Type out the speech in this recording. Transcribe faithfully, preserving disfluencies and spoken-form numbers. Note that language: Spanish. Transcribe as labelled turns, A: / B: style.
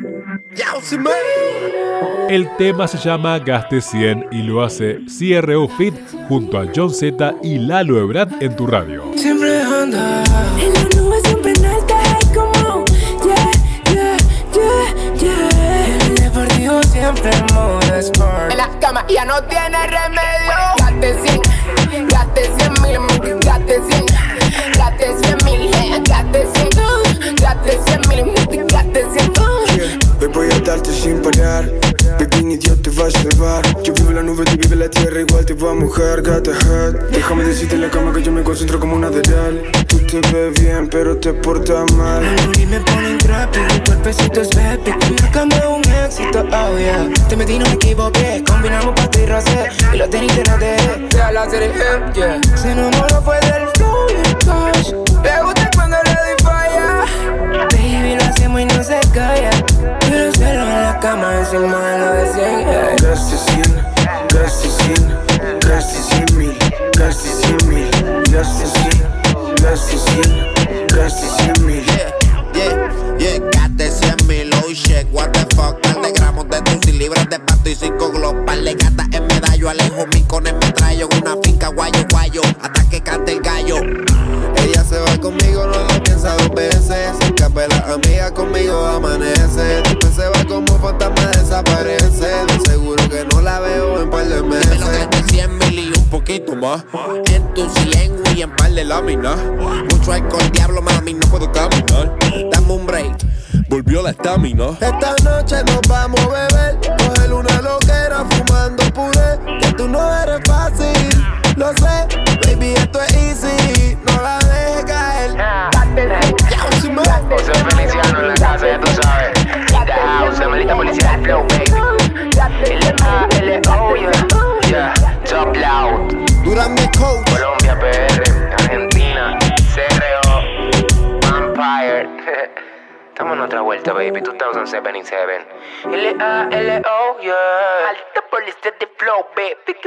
A: El tema se llama Gaste cien y lo hace C R O Fit junto a John Z y Lalo Ebrard en tu radio.
B: Siempre anda en la nube, siempre en alta, como yeah, yeah, yeah, yeah. El deportivo siempre en modo sport.
C: En la cama ya no tiene remedio. Gaste cien, gaste cien mil, gaste cien, gaste cien mil, gaste cien, gaste cien mil, gaste cien.
D: Hoy voy a darte sin parar. Baby, ni Dios te va a salvar. Yo vivo la nube, tú vives la tierra, igual te va a mojar. Got the heart. Déjame decirte en la cama que yo me concentro como una aderal. Tú te ves bien, pero te portas mal.
B: Y me ponen trap, tu cuerpecito es baby. Marcando un éxito, oh yeah. Te metí, no me equivoqué. Combinamos pasta y rosé. Y los tenis te los dejé.
C: Te la serie, yeah.
B: Se enamoró fue del flow y el cash.
C: Le gusta cuando le doy falla.
B: Baby, lo hacemos y no se calla. Quiero hacerlo en la cama, encima de lo de cien, yeah.
D: Gaste cien, gaste cien, gaste cien mil, gaste cien mil, gaste cien, gaste cien, gaste cien mil.
E: Yeah, yeah, yeah, gaste cien mil, oh shit, what the fuck. Par de gramos de tus y libras de pasto y cinco global. Le gata en medallo, alejo mi con el metrallo. En una finca guayo, guayo, hasta que cante el gallo. Ella se va conmigo, no lo piensa dos veces. Se escape la amiga, conmigo amanece. Después se va como fantasma, desaparece. De seguro que no la veo en par de meses. Me lo gaste cien mil y un poquito más. En tu cien y en par de láminas. Mucho alcohol, diablo, mami, no puedo caminar. Dame un break, volvió la estamina. Esta noche nos vamos a beber. Coger una loquera fumando puré. Que tú no eres fácil, lo sé. Baby, esto es easy, no la dejes caer.
F: José Feliciano en la casa, ya tú sabes. The house, de Melita Policía, flow, baby. L A L O, yeah, yeah, top loud.
E: Durante Coach,
F: Colombia, P R, Argentina, C R O, Vampire. Estamos en otra vuelta, baby, dos mil setenta y siete. L A L O, yeah. Alta Policía de flow, baby.